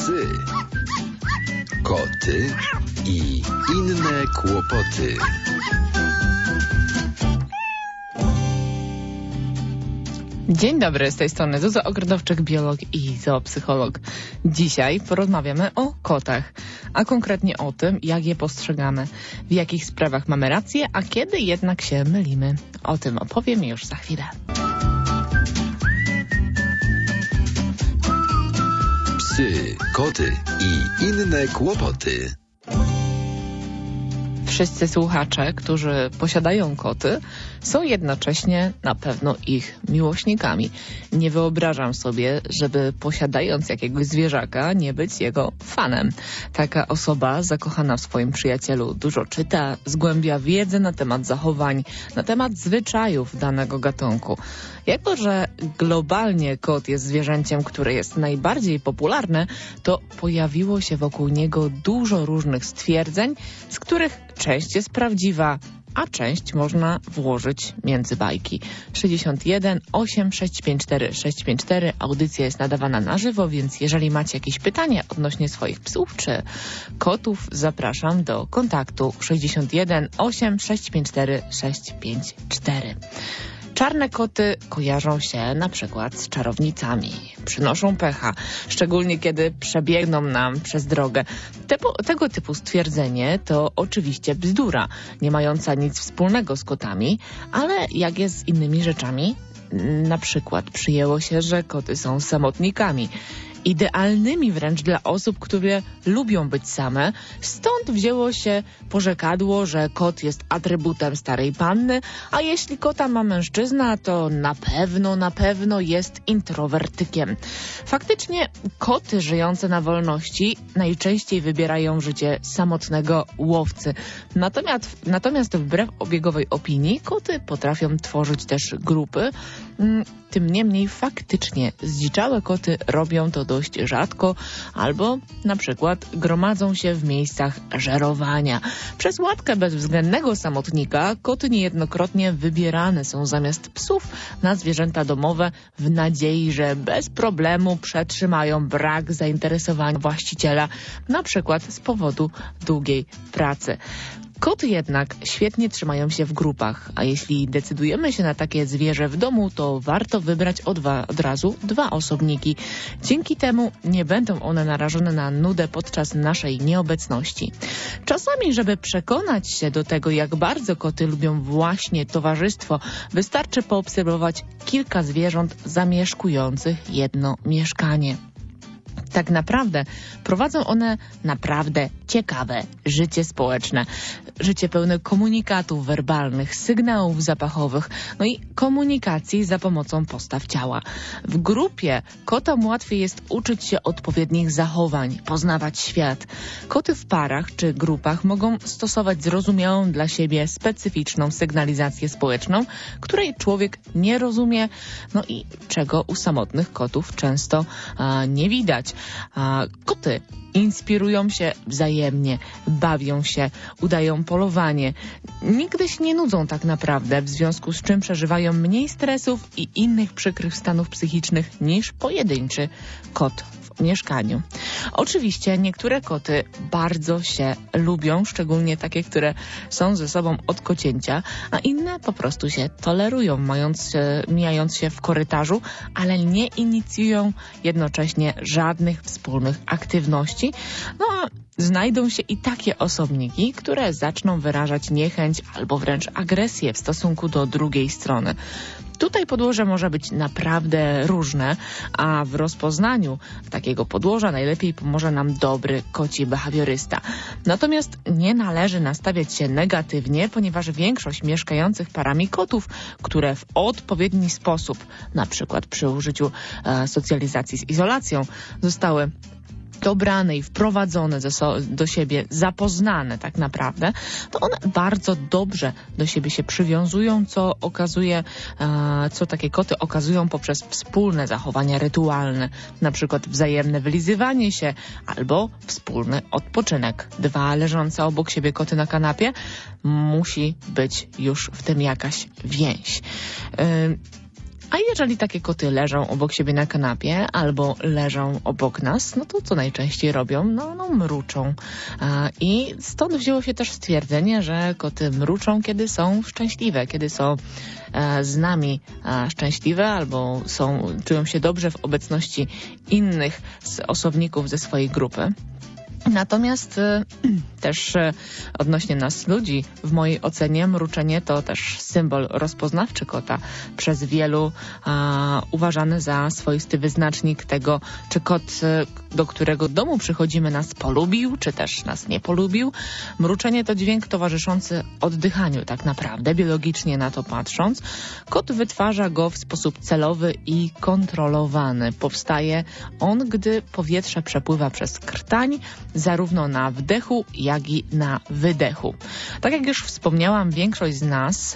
Psy, koty i inne kłopoty. Dzień dobry, z tej strony Zuza Ogrodowczyk, biolog i zoopsycholog. Dzisiaj porozmawiamy o kotach, a konkretnie o tym, jak je postrzegamy, w jakich sprawach mamy rację, a kiedy jednak się mylimy. O tym opowiem już za chwilę. Psy, koty i inne kłopoty. Wszyscy słuchacze, którzy posiadają koty, są jednocześnie na pewno ich miłośnikami. Nie wyobrażam sobie, żeby posiadając jakiegoś zwierzaka, nie być jego fanem. Taka osoba zakochana w swoim przyjacielu dużo czyta, zgłębia wiedzę na temat zachowań, na temat zwyczajów danego gatunku. Jako że globalnie kot jest zwierzęciem, które jest najbardziej popularne, to pojawiło się wokół niego dużo różnych stwierdzeń, z których część jest prawdziwa, a część można włożyć między bajki. 61 8 654 654. Audycja jest nadawana na żywo, więc jeżeli macie jakieś pytania odnośnie swoich psów czy kotów, zapraszam do kontaktu 61 8 654 654. Czarne koty kojarzą się na przykład z czarownicami. Przynoszą pecha, szczególnie kiedy przebiegną nam przez drogę. Tego typu stwierdzenie to oczywiście bzdura, nie mająca nic wspólnego z kotami, ale jak jest z innymi rzeczami? Na przykład przyjęło się, że koty są samotnikami. Idealnymi wręcz dla osób, które lubią być same. Stąd wzięło się porzekadło, że kot jest atrybutem starej panny, a jeśli kota ma mężczyzna, to na pewno jest introwertykiem. Faktycznie koty żyjące na wolności najczęściej wybierają życie samotnego łowcy. Natomiast wbrew obiegowej opinii koty potrafią tworzyć też grupy. Tym niemniej faktycznie zdziczałe koty robią to dość rzadko albo na przykład gromadzą się w miejscach żerowania. Przez łatkę bezwzględnego samotnika koty niejednokrotnie wybierane są zamiast psów na zwierzęta domowe w nadziei, że bez problemu przetrzymają brak zainteresowania właściciela, na przykład z powodu długiej pracy. Koty jednak świetnie trzymają się w grupach, a jeśli decydujemy się na takie zwierzę w domu, to warto wybrać od razu 2 osobniki. Dzięki temu nie będą one narażone na nudę podczas naszej nieobecności. Czasami, żeby przekonać się do tego, jak bardzo koty lubią właśnie towarzystwo, wystarczy poobserwować kilka zwierząt zamieszkujących jedno mieszkanie. Tak naprawdę prowadzą one naprawdę ciekawe życie społeczne. Życie pełne komunikatów werbalnych, sygnałów zapachowych, no i komunikacji za pomocą postaw ciała. W grupie kotom łatwiej jest uczyć się odpowiednich zachowań, poznawać świat. Koty w parach czy grupach mogą stosować zrozumiałą dla siebie specyficzną sygnalizację społeczną, której człowiek nie rozumie, no i czego u samotnych kotów często nie widać. Koty inspirują się wzajemnie, bawią się, udają polowanie. Nigdy się nie nudzą tak naprawdę, w związku z czym przeżywają mniej stresów i innych przykrych stanów psychicznych niż pojedynczy kot w mieszkaniu. Oczywiście niektóre koty bardzo się lubią, szczególnie takie, które są ze sobą od kocięcia, a inne po prostu się tolerują, mijając się w korytarzu, ale nie inicjują jednocześnie żadnych wspólnych aktywności. No a znajdą się i takie osobniki, które zaczną wyrażać niechęć albo wręcz agresję w stosunku do drugiej strony. Tutaj podłoże może być naprawdę różne, a w rozpoznaniu takiego podłoża najlepiej pomoże nam dobry koci behawiorysta. Natomiast nie należy nastawiać się negatywnie, ponieważ większość mieszkających parami kotów, które w odpowiedni sposób, na przykład przy użyciu socjalizacji z izolacją, zostały dobrane i wprowadzone do siebie, zapoznane tak naprawdę, to one bardzo dobrze do siebie się przywiązują, co takie koty okazują poprzez wspólne zachowania rytualne, na przykład wzajemne wylizywanie się albo wspólny odpoczynek. 2 leżące obok siebie koty na kanapie, musi być już w tym jakaś więź. A jeżeli takie koty leżą obok siebie na kanapie albo leżą obok nas, no to co najczęściej robią? No mruczą. I stąd wzięło się też stwierdzenie, że koty mruczą, kiedy są szczęśliwe, kiedy są z nami szczęśliwe albo czują się dobrze w obecności innych osobników ze swojej grupy. Natomiast też odnośnie nas ludzi, w mojej ocenie mruczenie to też symbol rozpoznawczy kota. Przez wielu uważany za swoisty wyznacznik tego, czy kot, do którego domu przychodzimy, nas polubił, czy też nas nie polubił. Mruczenie to dźwięk towarzyszący oddychaniu, tak naprawdę, biologicznie na to patrząc. Kot wytwarza go w sposób celowy i kontrolowany. Powstaje on, gdy powietrze przepływa przez krtań, zarówno na wdechu, jak i na wydechu. Tak jak już wspomniałam, większość z nas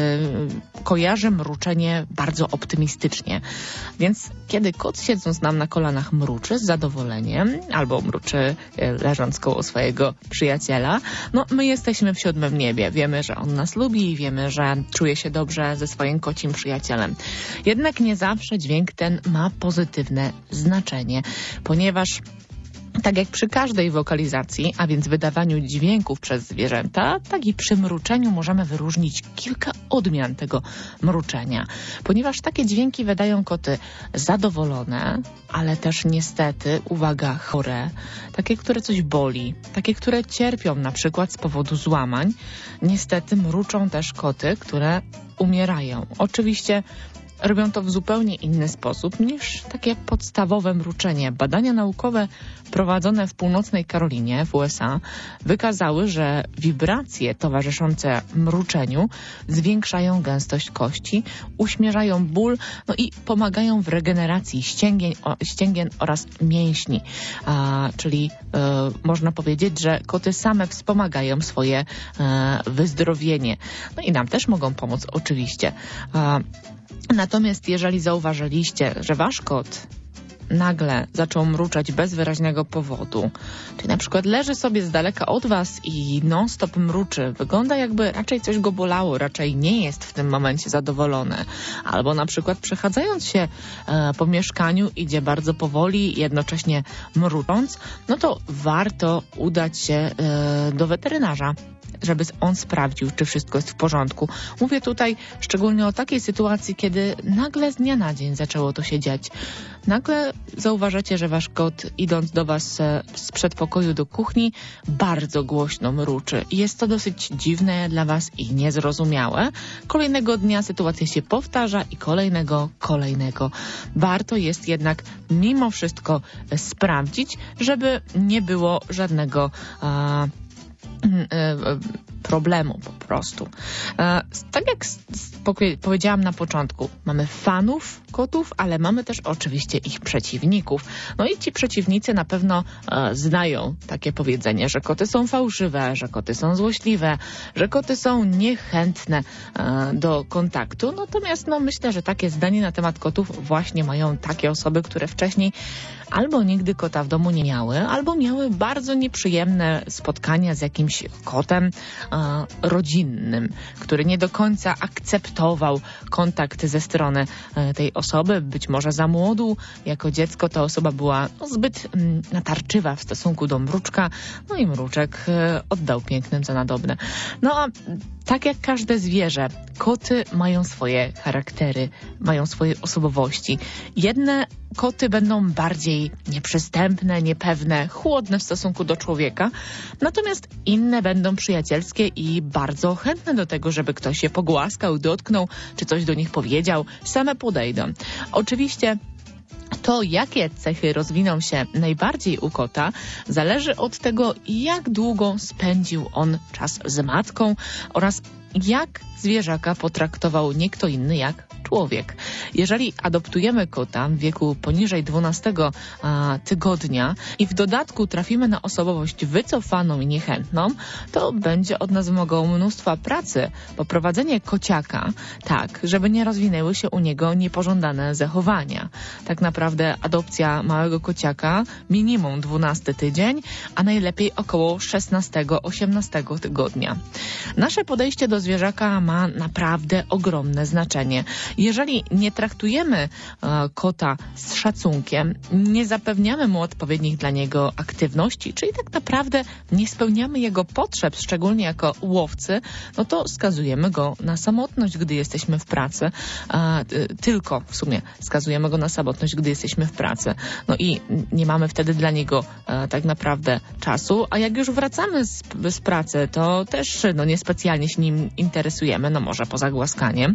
kojarzy mruczenie bardzo optymistycznie. Więc kiedy kot, siedząc nam na kolanach, mruczy z zadowoleniem albo mruczy leżąc koło swojego przyjaciela, no my jesteśmy w 7. niebie. Wiemy, że on nas lubi, wiemy, że czuje się dobrze ze swoim kocim przyjacielem. Jednak nie zawsze dźwięk ten ma pozytywne znaczenie, ponieważ tak jak przy każdej wokalizacji, a więc wydawaniu dźwięków przez zwierzęta, tak i przy mruczeniu możemy wyróżnić kilka odmian tego mruczenia. Ponieważ takie dźwięki wydają koty zadowolone, ale też niestety, uwaga, chore, takie, które coś boli, takie, które cierpią na przykład z powodu złamań. Niestety mruczą też koty, które umierają. Oczywiście robią to w zupełnie inny sposób niż takie podstawowe mruczenie. Badania naukowe prowadzone w północnej Karolinie w USA wykazały, że wibracje towarzyszące mruczeniu zwiększają gęstość kości, uśmierzają ból, no i pomagają w regeneracji ścięgien oraz mięśni. Czyli można powiedzieć, że koty same wspomagają swoje wyzdrowienie. No i nam też mogą pomóc oczywiście. Natomiast jeżeli zauważyliście, że wasz kot nagle zaczął mruczeć bez wyraźnego powodu, czyli na przykład leży sobie z daleka od was i non-stop mruczy, wygląda jakby raczej coś go bolało, raczej nie jest w tym momencie zadowolony, albo na przykład przechadzając się po mieszkaniu idzie bardzo powoli, jednocześnie mrucząc, no to warto udać się do weterynarza, żeby on sprawdził, czy wszystko jest w porządku. Mówię tutaj szczególnie o takiej sytuacji, kiedy nagle z dnia na dzień zaczęło to się dziać. Nagle zauważacie, że wasz kot, idąc do was z przedpokoju do kuchni, bardzo głośno mruczy. Jest to dosyć dziwne dla was i niezrozumiałe. Kolejnego dnia sytuacja się powtarza i kolejnego. Warto jest jednak mimo wszystko sprawdzić, żeby nie było żadnego problemu po prostu. Tak jak powiedziałam na początku, mamy fanów kotów, ale mamy też oczywiście ich przeciwników. No i ci przeciwnicy na pewno znają takie powiedzenie, że koty są fałszywe, że koty są złośliwe, że koty są niechętne do kontaktu. Natomiast myślę, że takie zdanie na temat kotów właśnie mają takie osoby, które wcześniej albo nigdy kota w domu nie miały, albo miały bardzo nieprzyjemne spotkania z jakimś kotem rodzinnym, który nie do końca akceptował kontakt ze strony tej osoby. Być może za młodu, jako dziecko ta osoba była zbyt natarczywa w stosunku do mruczka, no i mruczek oddał pięknym za nadobne. No a tak jak każde zwierzę, koty mają swoje charaktery, mają swoje osobowości. Jedne koty będą bardziej nieprzystępne, niepewne, chłodne w stosunku do człowieka, natomiast inne będą przyjacielskie i bardzo chętne do tego, żeby ktoś je pogłaskał, dotknął, czy coś do nich powiedział, same podejdą. Oczywiście to, jakie cechy rozwiną się najbardziej u kota, zależy od tego, jak długo spędził on czas z matką oraz jak zwierzaka potraktował nie kto inny jak człowiek. Jeżeli adoptujemy kota w wieku poniżej 12 tygodnia i w dodatku trafimy na osobowość wycofaną i niechętną, to będzie od nas wymagało mnóstwa pracy poprowadzenie kociaka tak, żeby nie rozwinęły się u niego niepożądane zachowania. Tak naprawdę adopcja małego kociaka minimum 12 tydzień, a najlepiej około 16-18 tygodnia. Nasze podejście do do zwierzaka ma naprawdę ogromne znaczenie. Jeżeli nie traktujemy kota z szacunkiem, nie zapewniamy mu odpowiednich dla niego aktywności, czyli tak naprawdę nie spełniamy jego potrzeb, szczególnie jako łowcy, no to skazujemy go na samotność, gdy jesteśmy w pracy. Tylko w sumie skazujemy go na samotność, gdy jesteśmy w pracy. No i nie mamy wtedy dla niego tak naprawdę czasu, a jak już wracamy z pracy, to też niespecjalnie się nim interesujemy, no może poza głaskaniem.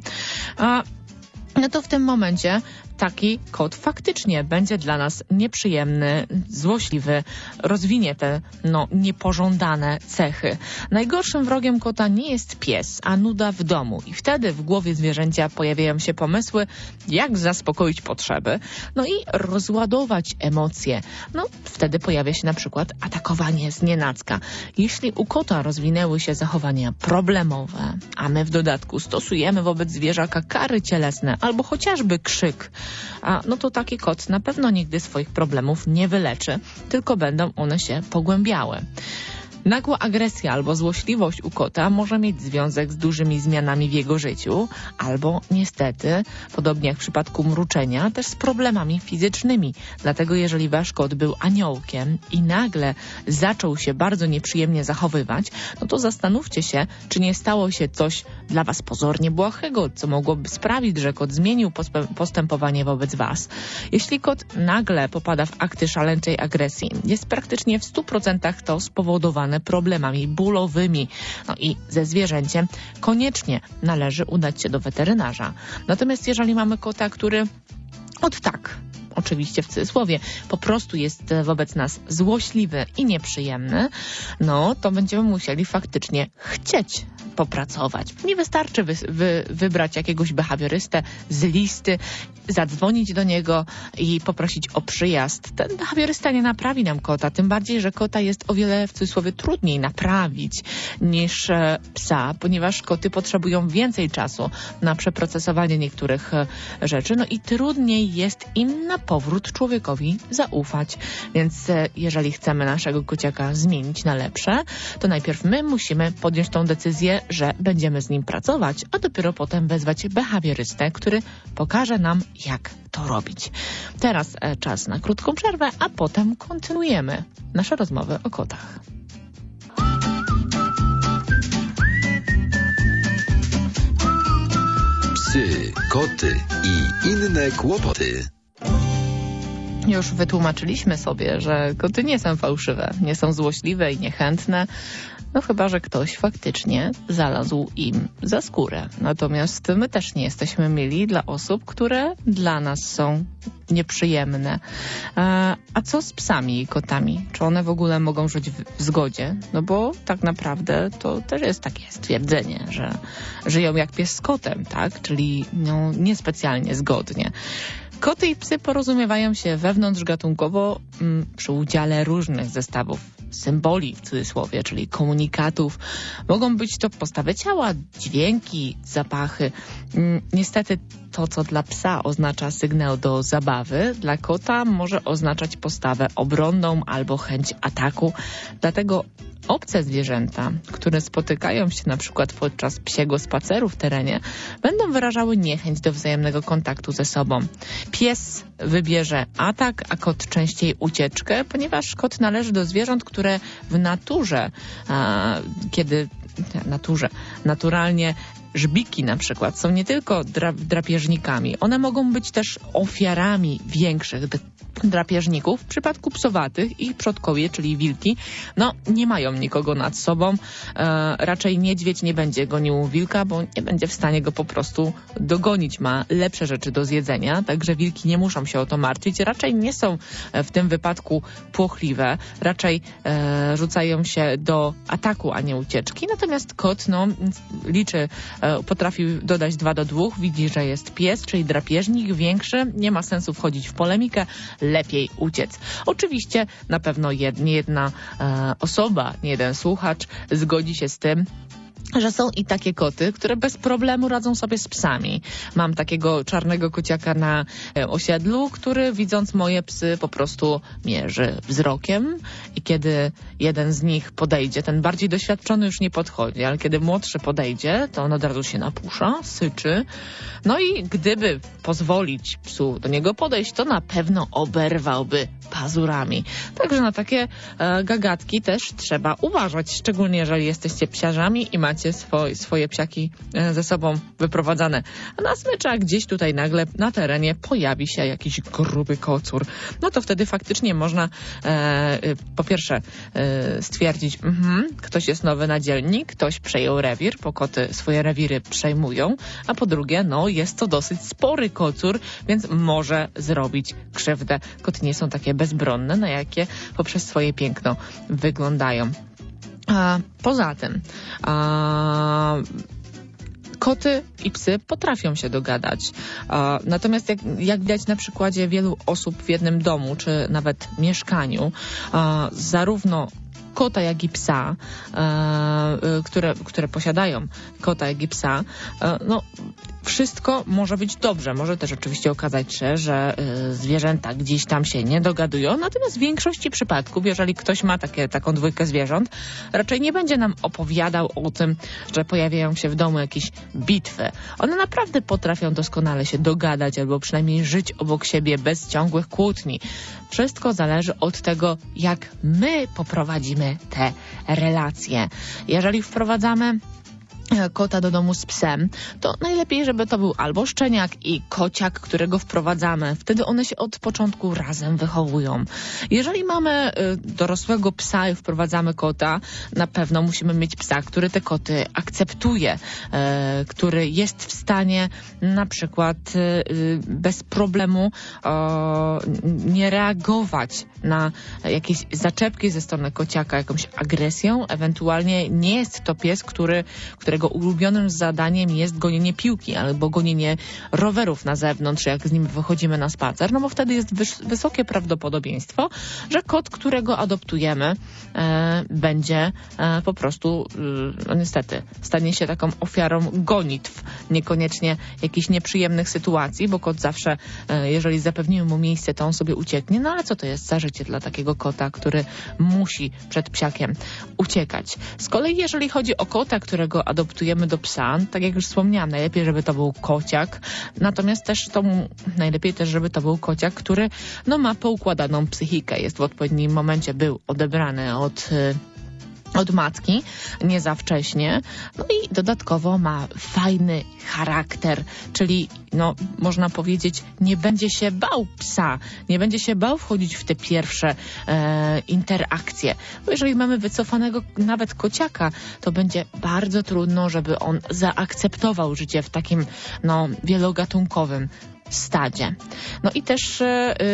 No to w tym momencie taki kot faktycznie będzie dla nas nieprzyjemny, złośliwy, rozwinie te niepożądane cechy. Najgorszym wrogiem kota nie jest pies, a nuda w domu. I wtedy w głowie zwierzęcia pojawiają się pomysły, jak zaspokoić potrzeby, no i rozładować emocje. No wtedy pojawia się na przykład atakowanie znienacka. Jeśli u kota rozwinęły się zachowania problemowe, a my w dodatku stosujemy wobec zwierzaka kary cielesne albo chociażby krzyk, no to taki kot na pewno nigdy swoich problemów nie wyleczy, tylko będą one się pogłębiały. Nagła agresja albo złośliwość u kota może mieć związek z dużymi zmianami w jego życiu, albo niestety, podobnie jak w przypadku mruczenia, też z problemami fizycznymi. Dlatego jeżeli wasz kot był aniołkiem i nagle zaczął się bardzo nieprzyjemnie zachowywać, no to zastanówcie się, czy nie stało się coś dla was pozornie błahego, co mogłoby sprawić, że kot zmienił postępowanie wobec was. Jeśli kot nagle popada w akty szaleńczej agresji, jest praktycznie w 100% to spowodowane problemami bólowymi. No i ze zwierzęciem koniecznie należy udać się do weterynarza. Natomiast jeżeli mamy kota, który oczywiście w cudzysłowie, po prostu jest wobec nas złośliwy i nieprzyjemny, no to będziemy musieli faktycznie chcieć popracować. Nie wystarczy wybrać jakiegoś behawiorystę z listy, zadzwonić do niego i poprosić o przyjazd. Ten behawiorysta nie naprawi nam kota, tym bardziej, że kota jest o wiele w cudzysłowie trudniej naprawić niż psa, ponieważ koty potrzebują więcej czasu na przeprocesowanie niektórych rzeczy, no i trudniej jest im na powrót człowiekowi zaufać. Więc jeżeli chcemy naszego kociaka zmienić na lepsze, to najpierw my musimy podjąć tą decyzję, że będziemy z nim pracować, a dopiero potem wezwać behawiorystę, który pokaże nam, jak to robić. Teraz czas na krótką przerwę, a potem kontynuujemy nasze rozmowy o kotach. Psy, koty i inne kłopoty. Już wytłumaczyliśmy sobie, że koty nie są fałszywe, nie są złośliwe i niechętne, no chyba że ktoś faktycznie znalazł im za skórę. Natomiast my też nie jesteśmy mili dla osób, które dla nas są nieprzyjemne. A co z psami i kotami? Czy one w ogóle mogą żyć w zgodzie? No bo tak naprawdę to też jest takie stwierdzenie, że żyją jak pies z kotem, tak? Czyli niespecjalnie zgodnie. Koty i psy porozumiewają się wewnątrzgatunkowo przy udziale różnych zestawów symboli w cudzysłowie, czyli komunikatów. Mogą być to postawy ciała, dźwięki, zapachy. Niestety to, co dla psa oznacza sygnał do zabawy, dla kota może oznaczać postawę obronną albo chęć ataku. Dlatego obce zwierzęta, które spotykają się na przykład podczas psiego spaceru w terenie, będą wyrażały niechęć do wzajemnego kontaktu ze sobą. Pies wybierze atak, a kot częściej ucieczkę, ponieważ kot należy do zwierząt, które w naturze, naturalnie żbiki na przykład są nie tylko drapieżnikami, one mogą być też ofiarami większych drapieżników. W przypadku psowatych ich przodkowie, czyli wilki, nie mają nikogo nad sobą. Raczej niedźwiedź nie będzie gonił wilka, bo nie będzie w stanie go po prostu dogonić. Ma lepsze rzeczy do zjedzenia, także wilki nie muszą się o to martwić. Raczej nie są w tym wypadku płochliwe. Raczej rzucają się do ataku, a nie ucieczki. Natomiast kot liczy, potrafi dodać 2 do 2. Widzi, że jest pies, czyli drapieżnik większy. Nie ma sensu wchodzić w polemikę. Lepiej uciec. Oczywiście na pewno nie jedna osoba, nie jeden słuchacz zgodzi się z tym, że są i takie koty, które bez problemu radzą sobie z psami. Mam takiego czarnego kociaka na osiedlu, który widząc moje psy po prostu mierzy wzrokiem i kiedy jeden z nich podejdzie, ten bardziej doświadczony już nie podchodzi, ale kiedy młodszy podejdzie, to on od razu się napusza, syczy. No i gdyby pozwolić psu do niego podejść, to na pewno oberwałby pazurami. Także na takie gagatki też trzeba uważać, szczególnie jeżeli jesteście psiarzami i macie swoje psiaki ze sobą wyprowadzane. A na smyczach gdzieś tutaj nagle na terenie pojawi się jakiś gruby kocur. No to wtedy faktycznie można po pierwsze stwierdzić, ktoś jest nowy na dzielni, ktoś przejął rewir, bo koty swoje rewiry przejmują, a po drugie, jest to dosyć spory kocur, więc może zrobić krzywdę. Koty nie są takie bezbronne, na jakie poprzez swoje piękno wyglądają. Poza tym koty i psy potrafią się dogadać. Natomiast jak widać na przykładzie wielu osób w jednym domu, czy nawet mieszkaniu, zarówno kota, jak i psa, które posiadają kota, jak i psa, wszystko może być dobrze. Może też oczywiście okazać się, że zwierzęta gdzieś tam się nie dogadują, natomiast w większości przypadków, jeżeli ktoś ma taką dwójkę zwierząt, raczej nie będzie nam opowiadał o tym, że pojawiają się w domu jakieś bitwy. One naprawdę potrafią doskonale się dogadać albo przynajmniej żyć obok siebie bez ciągłych kłótni. Wszystko zależy od tego, jak my poprowadzimy te relacje. Jeżeli wprowadzamy kota do domu z psem, to najlepiej, żeby to był albo szczeniak i kociak, którego wprowadzamy. Wtedy one się od początku razem wychowują. Jeżeli mamy dorosłego psa i wprowadzamy kota, na pewno musimy mieć psa, który te koty akceptuje, który jest w stanie na przykład bez problemu nie reagować na jakieś zaczepki ze strony kociaka, jakąś agresją. Ewentualnie nie jest to pies, którego ulubionym zadaniem jest gonienie piłki albo gonienie rowerów na zewnątrz, jak z nim wychodzimy na spacer, bo wtedy jest wysokie prawdopodobieństwo, że kot, którego adoptujemy, będzie po prostu niestety stanie się taką ofiarą gonitw, niekoniecznie jakichś nieprzyjemnych sytuacji, bo kot zawsze, jeżeli zapewnimy mu miejsce, to on sobie ucieknie, ale co to jest za życie dla takiego kota, który musi przed psiakiem uciekać. Z kolei jeżeli chodzi o kota, którego adoptujemy do psa, tak jak już wspomniałam, najlepiej, żeby to był kociak, natomiast też najlepiej też, żeby to był kociak, który ma poukładaną psychikę, jest w odpowiednim momencie, był odebrany od matki, nie za wcześnie, i dodatkowo ma fajny charakter, czyli można powiedzieć, nie będzie się bał psa, nie będzie się bał wchodzić w te pierwsze interakcje, bo jeżeli mamy wycofanego nawet kociaka, to będzie bardzo trudno, żeby on zaakceptował życie w takim wielogatunkowym stadzie. I też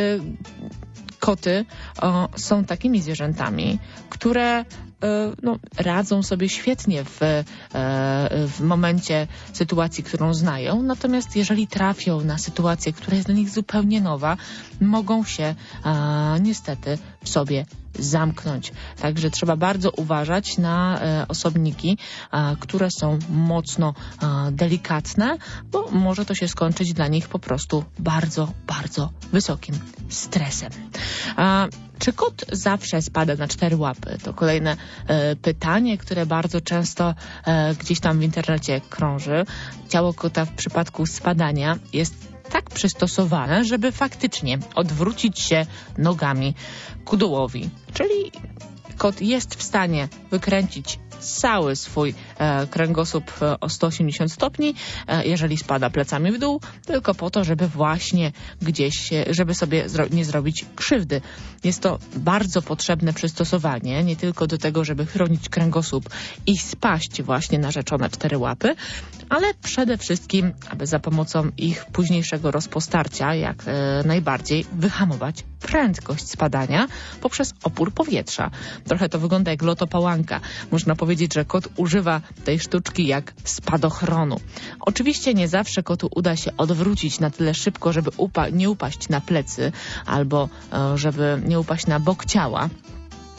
koty są takimi zwierzętami, które radzą sobie świetnie w momencie sytuacji, którą znają. Natomiast jeżeli trafią na sytuację, która jest dla nich zupełnie nowa, mogą się niestety w sobie zamknąć. Także trzeba bardzo uważać na osobniki, które są mocno delikatne, bo może to się skończyć dla nich po prostu bardzo, bardzo wysokim stresem. Czy kot zawsze spada na 4 łapy? To kolejne pytanie, które bardzo często gdzieś tam w internecie krąży. Ciało kota w przypadku spadania jest tak przystosowane, żeby faktycznie odwrócić się nogami ku dołowi. Czyli kot jest w stanie wykręcić cały swój kręgosłup o 180 stopni, jeżeli spada plecami w dół, tylko po to, żeby właśnie gdzieś, żeby sobie nie zrobić krzywdy. Jest to bardzo potrzebne przystosowanie, nie tylko do tego, żeby chronić kręgosłup i spaść właśnie na rzeczone 4 łapy, ale przede wszystkim, aby za pomocą ich późniejszego rozpostarcia jak najbardziej wyhamować prędkość spadania poprzez opór powietrza. Trochę to wygląda jak lotopałanka. Można powiedzieć, że kot używa tej sztuczki jak spadochronu. Oczywiście nie zawsze kotu uda się odwrócić na tyle szybko, żeby nie upaść na plecy albo żeby nie upaść na bok ciała.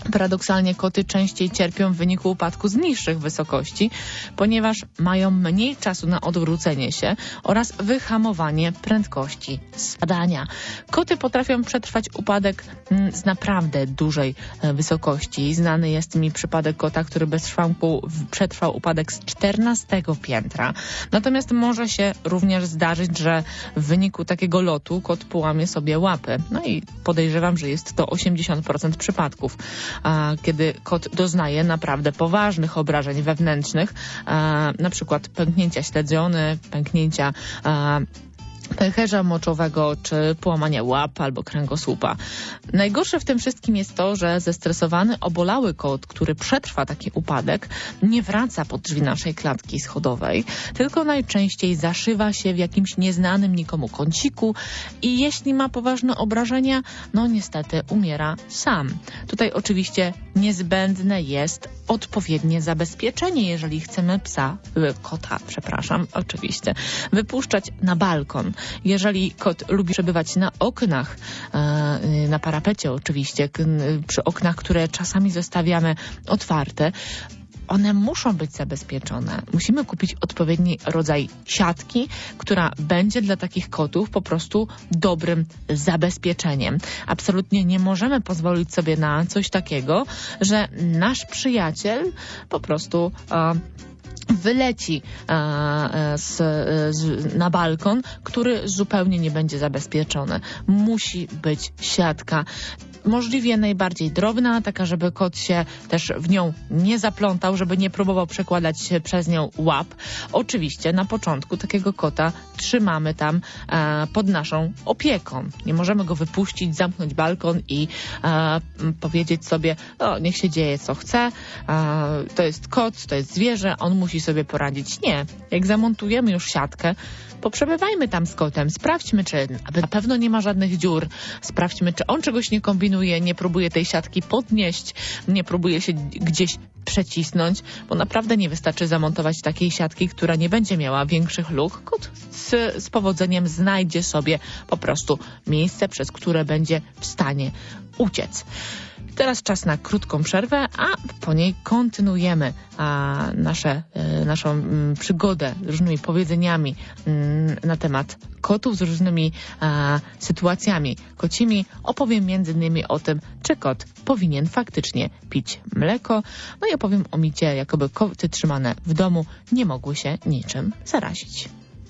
Paradoksalnie koty częściej cierpią w wyniku upadku z niższych wysokości, ponieważ mają mniej czasu na odwrócenie się oraz wyhamowanie prędkości spadania. Koty potrafią przetrwać upadek z naprawdę dużej wysokości. Znany jest mi przypadek kota, który bez szwanku przetrwał upadek z 14 piętra. Natomiast może się również zdarzyć, że w wyniku takiego lotu kot połamie sobie łapy. No i podejrzewam, że jest to 80% przypadków, kiedy kot doznaje naprawdę poważnych obrażeń wewnętrznych, na przykład pęknięcia śledziony, pęknięcia pęcherza moczowego czy połamania łap albo kręgosłupa. Najgorsze w tym wszystkim jest to, że zestresowany, obolały kot, który przetrwa taki upadek, nie wraca pod drzwi naszej klatki schodowej, tylko najczęściej zaszywa się w jakimś nieznanym nikomu kąciku i jeśli ma poważne obrażenia, no niestety umiera sam. Tutaj oczywiście niezbędne jest odpowiednie zabezpieczenie, jeżeli chcemy kota, oczywiście, wypuszczać na balkon. Jeżeli kot lubi przebywać na oknach, na parapecie oczywiście, przy oknach, które czasami zostawiamy otwarte, one muszą być zabezpieczone. Musimy kupić odpowiedni rodzaj siatki, która będzie dla takich kotów po prostu dobrym zabezpieczeniem. Absolutnie nie możemy pozwolić sobie na coś takiego, że nasz przyjaciel po prostu wyleci na balkon, który zupełnie nie będzie zabezpieczony. Musi być siatka. Możliwie najbardziej drobna, taka, żeby kot się też w nią nie zaplątał, żeby nie próbował przekładać się przez nią łap. Oczywiście na początku takiego kota trzymamy tam pod naszą opieką. Nie możemy go wypuścić, zamknąć balkon i powiedzieć sobie, niech się dzieje co chce, to jest kot, to jest zwierzę, on musi sobie poradzić. Nie. Jak zamontujemy już siatkę, poprzebywajmy tam z kotem, sprawdźmy, czy na pewno nie ma żadnych dziur, sprawdźmy, czy on czegoś nie kombinuje, nie próbuje tej siatki podnieść, nie próbuje się gdzieś przecisnąć, bo naprawdę nie wystarczy zamontować takiej siatki, która nie będzie miała większych luk. Kot z powodzeniem znajdzie sobie po prostu miejsce, przez które będzie w stanie uciec. Teraz czas na krótką przerwę, a po niej kontynuujemy naszą przygodę z różnymi powiedzeniami na temat kotów, z różnymi sytuacjami kocimi. Opowiem m.in. o tym, czy kot powinien faktycznie pić mleko. No i opowiem o micie, jakoby koty trzymane w domu nie mogły się niczym zarazić.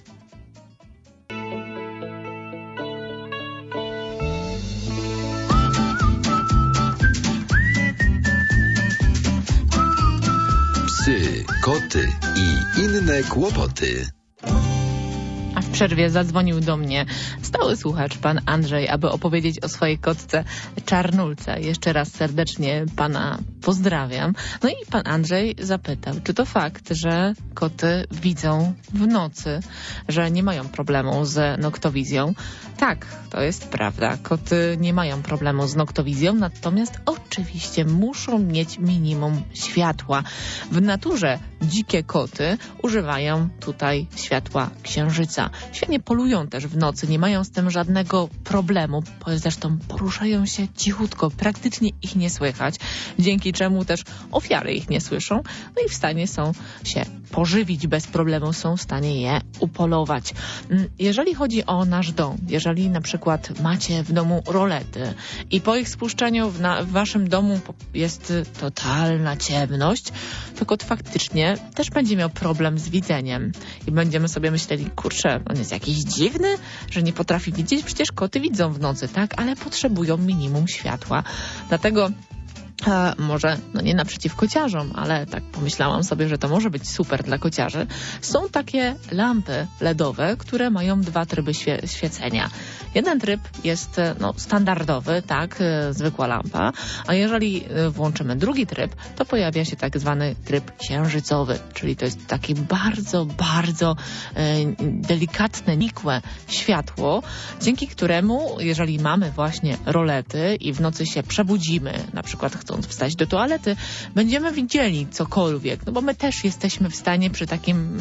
Psy, koty i inne kłopoty. A w przerwie zadzwonił do mnie stały słuchacz, pan Andrzej, aby opowiedzieć o swojej kotce Czarnulce. Jeszcze raz serdecznie pana pozdrawiam. No i pan Andrzej zapytał, czy to fakt, że koty widzą w nocy, że nie mają problemu z noktowizją. Tak, to jest prawda. Koty nie mają problemu z noktowizją, natomiast oczywiście muszą mieć minimum światła. W naturze dzikie koty używają tutaj światła księżyca. Świetnie polują też w nocy, nie mają z tym żadnego problemu. Zresztą poruszają się cichutko, praktycznie ich nie słychać, dzięki czemu też ofiary ich nie słyszą, no i w stanie są się pożywić bez problemu, są w stanie je upolować. Jeżeli chodzi o nasz dom, jeżeli na przykład macie w domu rolety i po ich spuszczeniu w waszym domu jest totalna ciemność, to kot faktycznie też będzie miał problem z widzeniem i będziemy sobie myśleli, kurczę, on jest jakiś dziwny, że nie potrafi widzieć, przecież koty widzą w nocy, tak, ale potrzebują minimum światła. Dlatego może, nie naprzeciw kociarzom, ale tak pomyślałam sobie, że to może być super dla kociarzy. Są takie lampy LEDowe, które mają dwa tryby świecenia. Jeden tryb jest standardowy, tak, zwykła lampa, a jeżeli włączymy drugi tryb, to pojawia się tak zwany tryb księżycowy, czyli to jest takie bardzo, bardzo delikatne, nikłe światło, dzięki któremu, jeżeli mamy właśnie rolety i w nocy się przebudzimy, na przykład chcąc wstać do toalety, będziemy widzieli cokolwiek, no bo my też jesteśmy w stanie przy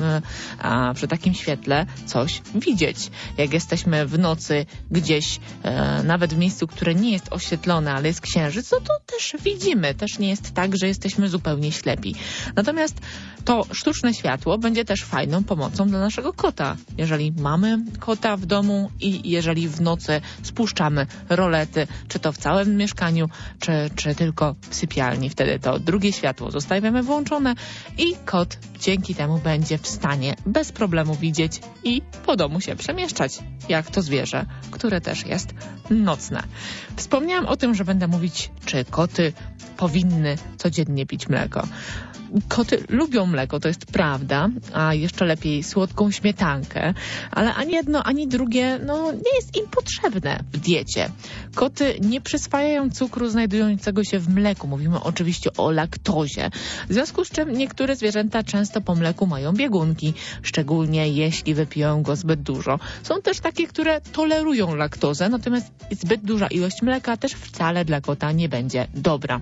takim świetle coś widzieć. Jak jesteśmy w nocy gdzieś, nawet w miejscu, które nie jest oświetlone, ale jest księżyc, no to też widzimy. Też nie jest tak, że jesteśmy zupełnie ślepi. Natomiast to sztuczne światło będzie też fajną pomocą dla naszego kota. Jeżeli mamy kota w domu i jeżeli w nocy spuszczamy rolety, czy to w całym mieszkaniu, czy tylko w sypialni, wtedy to drugie światło zostawiamy włączone i kot dzięki temu będzie w stanie bez problemu widzieć i po domu się przemieszczać, jak to zwierzę, które też jest nocne. Wspomniałam o tym, że będę mówić, czy koty powinny codziennie pić mleko. Koty lubią mleko, to jest prawda, a jeszcze lepiej słodką śmietankę, ale ani jedno, ani drugie nie jest im potrzebne w diecie. Koty nie przyswajają cukru znajdującego się w mleku. Mówimy oczywiście o laktozie. W związku z czym niektóre zwierzęta często po mleku mają biegunki, szczególnie jeśli wypiją go zbyt dużo. Są też takie, które tolerują laktozę, natomiast zbyt duża ilość mleka też wcale dla kota nie będzie dobra.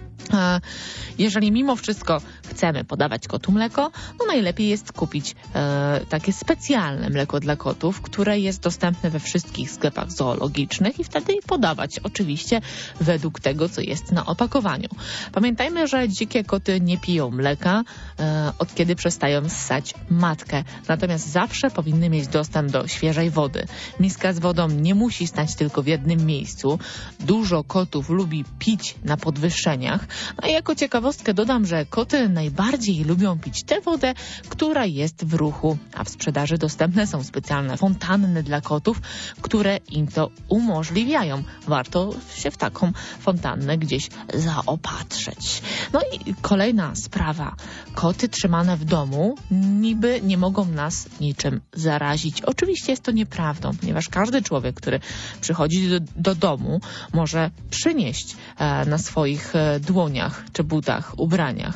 Jeżeli mimo wszystko chcemy podawać kotu mleko, no najlepiej jest kupić takie specjalne mleko dla kotów, które jest dostępne we wszystkich sklepach zoologicznych i wtedy je podawać, oczywiście według tego, co jest na opakowaniu. Pamiętajmy, że dzikie koty nie piją mleka, od kiedy przestają ssać matkę, natomiast zawsze powinny mieć dostęp do świeżej wody. Miska z wodą nie musi stać tylko w jednym miejscu. Dużo kotów lubi pić na podwyższeniach. No i jako ciekawostkę dodam, że koty najbardziej lubią pić tę wodę, która jest w ruchu, a w sprzedaży dostępne są specjalne fontanny dla kotów, które im to umożliwiają. Warto się w taką fontannę gdzieś zaopatrzyć. No i kolejna sprawa. Koty trzymane w domu niby nie mogą nas niczym zarazić. Oczywiście jest to nieprawdą, ponieważ każdy człowiek, który przychodzi do domu, może przynieść na swoich dłoniach czy butach, ubraniach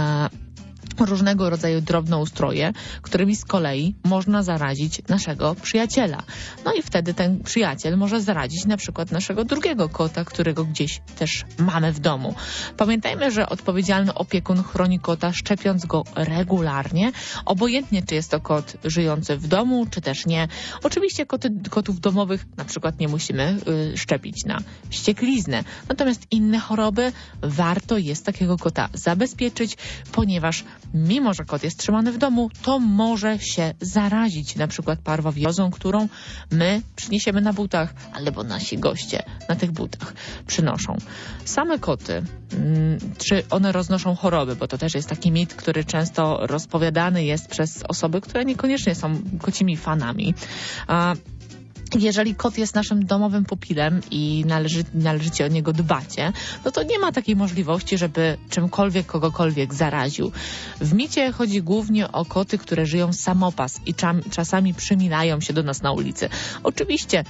różnego rodzaju drobnoustroje, którymi z kolei można zarazić naszego przyjaciela. No i wtedy ten przyjaciel może zarazić na przykład naszego drugiego kota, którego gdzieś też mamy w domu. Pamiętajmy, że odpowiedzialny opiekun chroni kota, szczepiąc go regularnie, obojętnie czy jest to kot żyjący w domu, czy też nie. Oczywiście kotów domowych na przykład nie musimy szczepić na wściekliznę. Natomiast inne choroby warto jest takiego kota zabezpieczyć, ponieważ mimo że kot jest trzymany w domu, to może się zarazić na przykład parwowirozą, którą my przyniesiemy na butach, albo nasi goście na tych butach przynoszą. Same koty, czy one roznoszą choroby, bo to też jest taki mit, który często rozpowiadany jest przez osoby, które niekoniecznie są kocimi fanami. Jeżeli kot jest naszym domowym pupilem i należycie o niego dbacie, no to nie ma takiej możliwości, żeby czymkolwiek kogokolwiek zaraził. W micie chodzi głównie o koty, które żyją samopas i czasami przymilają się do nas na ulicy. Oczywiście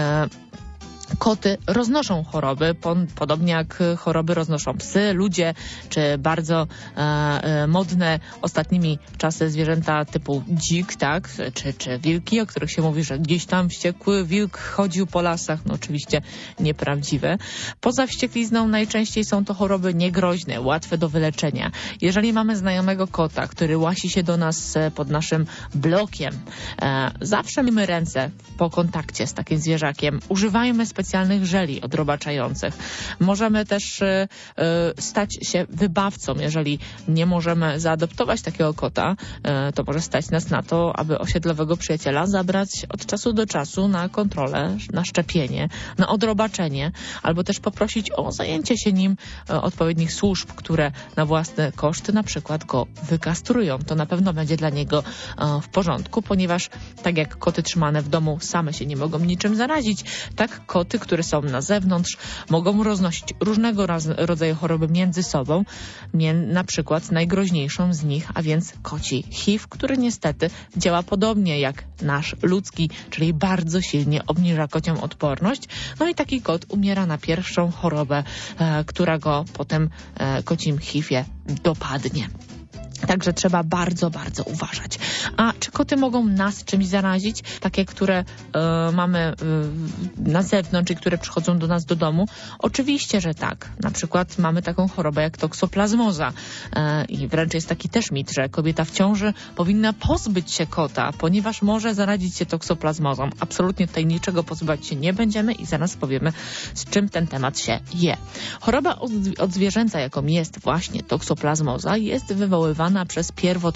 koty roznoszą choroby, podobnie jak choroby roznoszą psy, ludzie, czy bardzo modne ostatnimi czasy zwierzęta typu dzik, tak, czy wilki, o których się mówi, że gdzieś tam wściekły wilk chodził po lasach. No oczywiście nieprawdziwe. Poza wścieklizną najczęściej są to choroby niegroźne, łatwe do wyleczenia. Jeżeli mamy znajomego kota, który łasi się do nas pod naszym blokiem, zawsze myjmy ręce po kontakcie z takim zwierzakiem. Używajmy specjalnych żeli odrobaczających. Możemy też stać się wybawcą. Jeżeli nie możemy zaadoptować takiego kota, to może stać nas na to, aby osiedlowego przyjaciela zabrać od czasu do czasu na kontrolę, na szczepienie, na odrobaczenie, albo też poprosić o zajęcie się nim odpowiednich służb, które na własne koszty na przykład go wykastrują. To na pewno będzie dla niego w porządku, ponieważ tak jak koty trzymane w domu same się nie mogą niczym zarazić, tak koty, które są na zewnątrz, mogą roznosić różnego rodzaju choroby między sobą, na przykład najgroźniejszą z nich, a więc koci HIV, który niestety działa podobnie jak nasz ludzki, czyli bardzo silnie obniża kocią odporność. No i taki kot umiera na pierwszą chorobę, która go potem kocim HIV-ie dopadnie. Także trzeba bardzo, bardzo uważać. A czy koty mogą nas czymś zarazić? Takie, które mamy na zewnątrz i które przychodzą do nas do domu? Oczywiście, że tak. Na przykład mamy taką chorobę jak toksoplazmoza. I wręcz jest taki też mit, że kobieta w ciąży powinna pozbyć się kota, ponieważ może zarazić się toksoplazmozą. Absolutnie tutaj niczego pozbywać się nie będziemy i zaraz powiemy, z czym ten temat się je. Choroba odzwierzęca, jaką jest właśnie toksoplazmoza, jest wywoływana przez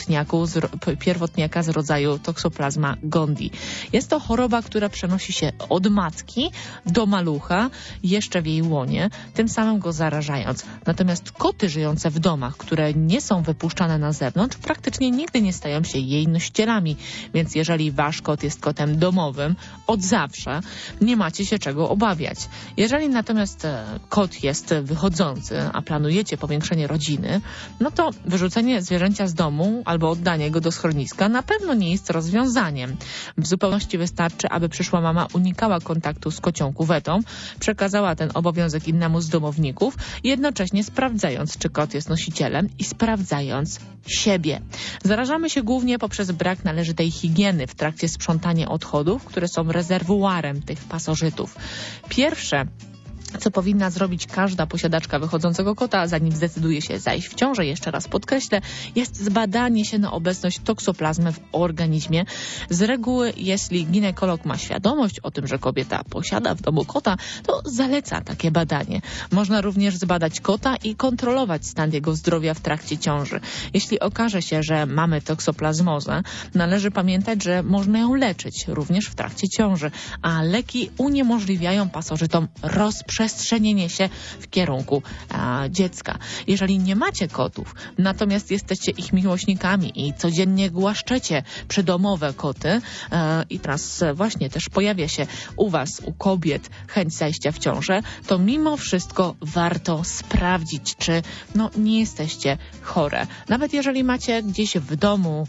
pierwotniaka z rodzaju Toxoplasma gondii. Jest to choroba, która przenosi się od matki do malucha jeszcze w jej łonie, tym samym go zarażając. Natomiast koty żyjące w domach, które nie są wypuszczane na zewnątrz, praktycznie nigdy nie stają się jej nosicielami. Więc jeżeli wasz kot jest kotem domowym, od zawsze nie macie się czego obawiać. Jeżeli natomiast kot jest wychodzący, a planujecie powiększenie rodziny, no to wyrzucenie zwierzęcia z domu albo oddanie go do schroniska na pewno nie jest rozwiązaniem. W zupełności wystarczy, aby przyszła mama unikała kontaktu z kocią kuwetą, przekazała ten obowiązek innemu z domowników, jednocześnie sprawdzając, czy kot jest nosicielem i sprawdzając siebie. Zarażamy się głównie poprzez brak należytej higieny w trakcie sprzątania odchodów, które są rezerwuarem tych pasożytów. Pierwsze, co powinna zrobić każda posiadaczka wychodzącego kota, zanim zdecyduje się zajść w ciążę, jeszcze raz podkreślę, jest zbadanie się na obecność toksoplazmy w organizmie. Z reguły, jeśli ginekolog ma świadomość o tym, że kobieta posiada w domu kota, to zaleca takie badanie. Można również zbadać kota i kontrolować stan jego zdrowia w trakcie ciąży. Jeśli okaże się, że mamy toksoplazmozę, należy pamiętać, że można ją leczyć również w trakcie ciąży, a leki uniemożliwiają pasożytom rozprzestrzenienie się w kierunku dziecka. Jeżeli nie macie kotów, natomiast jesteście ich miłośnikami i codziennie głaszczecie przydomowe koty i teraz właśnie też pojawia się u was, u kobiet, chęć zajścia w ciążę, to mimo wszystko warto sprawdzić, czy nie jesteście chore. Nawet jeżeli macie gdzieś w domu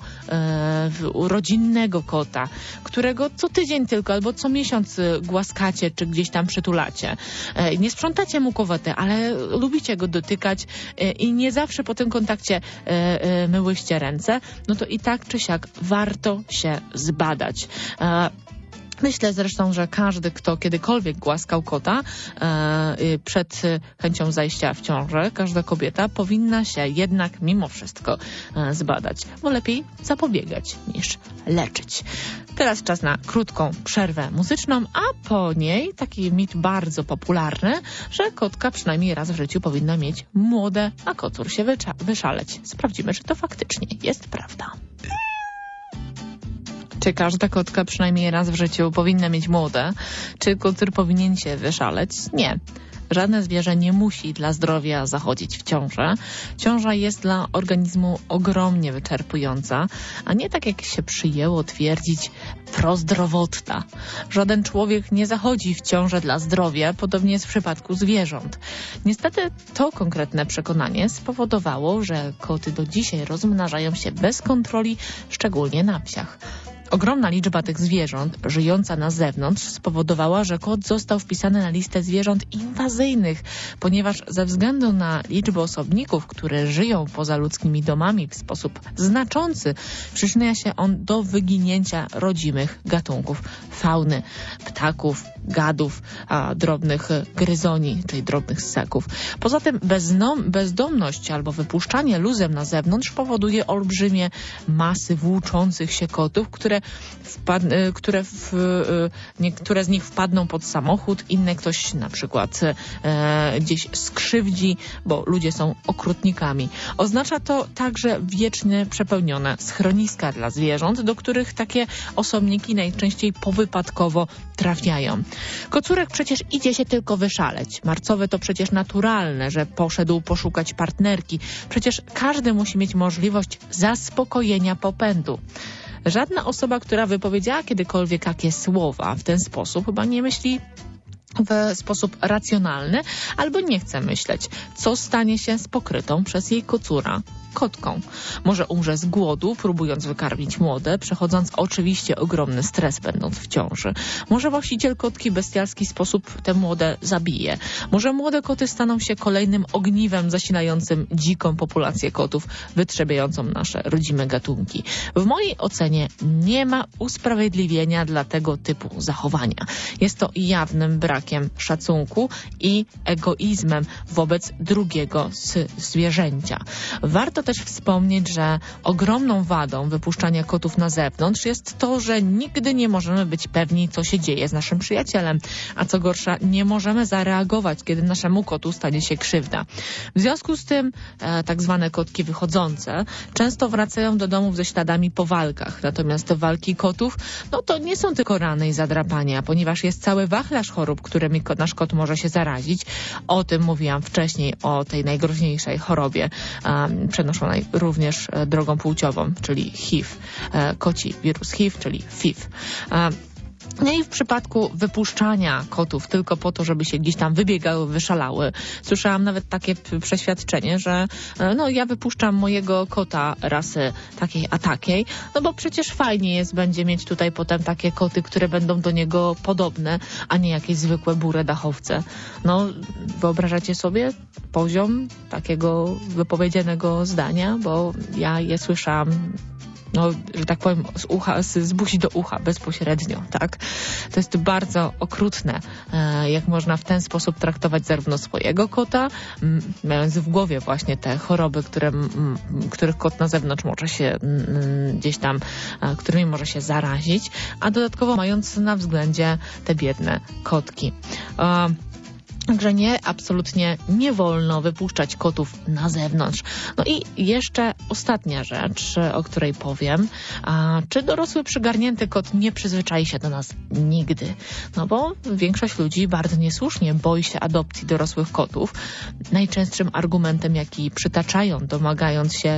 rodzinnego kota, którego co tydzień tylko albo co miesiąc głaskacie, czy gdzieś tam przytulacie. Nie sprzątacie mu kuwety, ale lubicie go dotykać i nie zawsze po tym kontakcie myłyście ręce, no to i tak czy siak warto się zbadać. Myślę zresztą, że każdy, kto kiedykolwiek głaskał kota przed chęcią zajścia w ciążę, każda kobieta powinna się jednak mimo wszystko zbadać, bo lepiej zapobiegać niż leczyć. Teraz czas na krótką przerwę muzyczną, a po niej taki mit bardzo popularny, że kotka przynajmniej raz w życiu powinna mieć młode, a kocur się wyszaleć. Sprawdzimy, czy to faktycznie jest prawda. Czy każda kotka przynajmniej raz w życiu powinna mieć młode? Czy kocur powinien się wyszaleć? Nie. Żadne zwierzę nie musi dla zdrowia zachodzić w ciążę. Ciąża jest dla organizmu ogromnie wyczerpująca, a nie tak jak się przyjęło twierdzić prozdrowotna. Żaden człowiek nie zachodzi w ciążę dla zdrowia, podobnie jest w przypadku zwierząt. Niestety to konkretne przekonanie spowodowało, że koty do dzisiaj rozmnażają się bez kontroli, szczególnie na wsiach. Ogromna liczba tych zwierząt żyjąca na zewnątrz spowodowała, że kot został wpisany na listę zwierząt inwazyjnych, ponieważ ze względu na liczbę osobników, które żyją poza ludzkimi domami w sposób znaczący, przyczynia się on do wyginięcia rodzimych gatunków fauny, ptaków, gadów, drobnych gryzoni, czyli drobnych ssaków. Poza tym bezdomność albo wypuszczanie luzem na zewnątrz powoduje olbrzymie masy włóczących się kotów, niektóre z nich wpadną pod samochód, inne ktoś na przykład gdzieś skrzywdzi, bo ludzie są okrutnikami. Oznacza to także wiecznie przepełnione schroniska dla zwierząt, do których takie osobniki najczęściej powypadkowo trafiają. Kocurek przecież idzie się tylko wyszaleć. Marcowy to przecież naturalne, że poszedł poszukać partnerki. Przecież każdy musi mieć możliwość zaspokojenia popędu. Żadna osoba, która wypowiedziała kiedykolwiek takie słowa w ten sposób, chyba nie myśli w sposób racjonalny, albo nie chce myśleć, co stanie się z pokrytą przez jej kocura kotką. Może umrze z głodu, próbując wykarmić młode, przechodząc oczywiście ogromny stres, będąc w ciąży. Może właściciel kotki w bestialski sposób te młode zabije. Może młode koty staną się kolejnym ogniwem zasilającym dziką populację kotów, wytrzebiającą nasze rodzime gatunki. W mojej ocenie nie ma usprawiedliwienia dla tego typu zachowania. Jest to jawnym brakiem szacunku i egoizmem wobec drugiego zwierzęcia. Warto też wspomnieć, że ogromną wadą wypuszczania kotów na zewnątrz jest to, że nigdy nie możemy być pewni, co się dzieje z naszym przyjacielem, a co gorsza, nie możemy zareagować, kiedy naszemu kotu stanie się krzywda. W związku z tym tak zwane kotki wychodzące często wracają do domów ze śladami po walkach, natomiast walki kotów, no to nie są tylko rany i zadrapania, ponieważ jest cały wachlarz chorób, którymi nasz kot może się zarazić. O tym mówiłam wcześniej, o tej najgroźniejszej chorobie przenoszonej również drogą płciową, czyli HIV, koci wirus HIV, czyli FIV. No i w przypadku wypuszczania kotów tylko po to, żeby się gdzieś tam wybiegały, wyszalały, słyszałam nawet takie przeświadczenie, że no ja wypuszczam mojego kota rasy takiej a takiej, no bo przecież fajnie jest, będzie mieć tutaj potem takie koty, które będą do niego podobne, a nie jakieś zwykłe burę dachowce. No wyobrażacie sobie poziom takiego wypowiedzianego zdania, bo ja je słyszałam, no, że tak powiem, z buzi do ucha bezpośrednio, tak? To jest bardzo okrutne, jak można w ten sposób traktować zarówno swojego kota, mając w głowie właśnie te choroby, których kot na zewnątrz może się gdzieś tam, którymi może się zarazić, a dodatkowo mając na względzie te biedne kotki. Także nie, absolutnie nie wolno wypuszczać kotów na zewnątrz. No i jeszcze ostatnia rzecz, o której powiem. Czy dorosły przygarnięty kot nie przyzwyczai się do nas nigdy? No bo większość ludzi bardzo niesłusznie boi się adopcji dorosłych kotów. Najczęstszym argumentem, jaki przytaczają, domagając się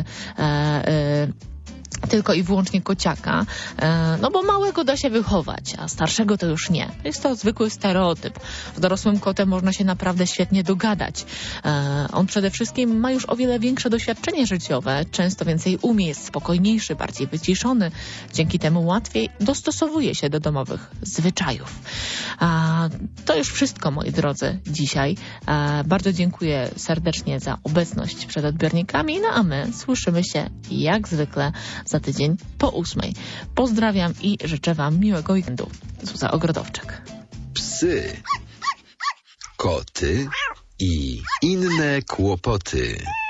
tylko i wyłącznie kociaka, no bo małego da się wychować, a starszego to już nie. Jest to zwykły stereotyp. Z dorosłym kotem można się naprawdę świetnie dogadać. On przede wszystkim ma już o wiele większe doświadczenie życiowe, często więcej umie, jest spokojniejszy, bardziej wyciszony. Dzięki temu łatwiej dostosowuje się do domowych zwyczajów. To już wszystko, moi drodzy, dzisiaj. Bardzo dziękuję serdecznie za obecność przed odbiornikami, no a my słyszymy się jak zwykle za tydzień po 8:00. Pozdrawiam i życzę Wam miłego weekendu. Zuza Ogrodowczyk. Psy, koty i inne kłopoty.